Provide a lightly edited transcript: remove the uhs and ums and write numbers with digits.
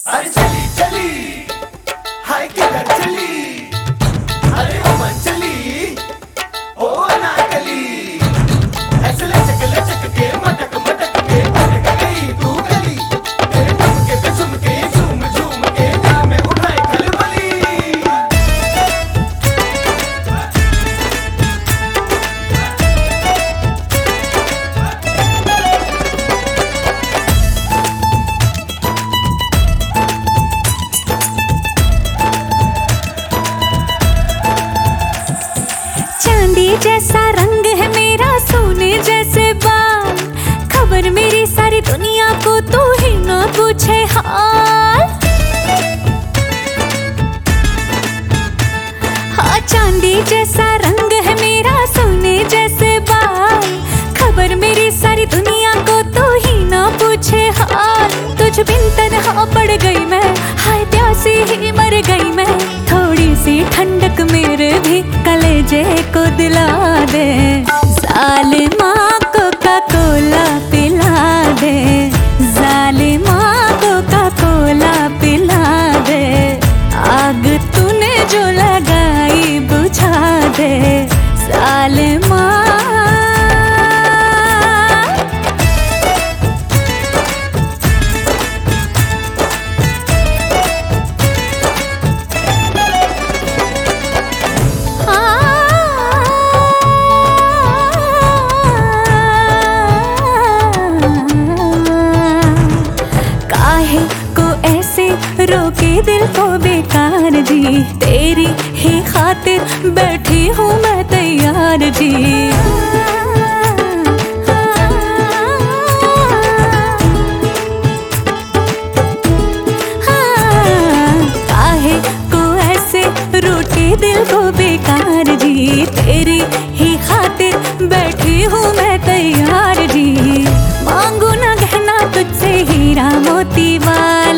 अरे चली चली हाय किधर चली, अरे ओ मन चली ओ अनारकली, ऐसे लचक के मटक मटक के भटक गई तू गली, तेरे ठुमके पे झुमके झूम झूम के दिल में उठाए खलबली। चांदी जैसा रंग है मेरा, सोने जैसे बाल, खबर मेरी सारी दुनिया को तू ही ना पूछे हाल। हाँ, चांदी जैसा रंग है मेरा, सोने जैसे बाल, खबर मेरी सारी दुनिया को तू ही ना पूछे हाल। तुझ बिन तन्हा पड़ गई मैं, हाय प्यासी ही मर गई मैं, थोड़ी सी ठंडक मेरे भी कलेजे को दिला दे, जालिमा कोका कोला पिला दे, जालिमा कोका कोला पिला दे, आग तूने जो लगाई बुझा दे, जालिमा। रोके दिल को बेकार जी, तेरी ही खातिर बैठी हूँ मैं तैयार जी। काहे को ऐसे रोके दिल को बेकार जी, तेरी ही खातिर बैठी हूँ मैं तैयार जी। मांगू ना गहना तुझसे हीरा मोती वाला,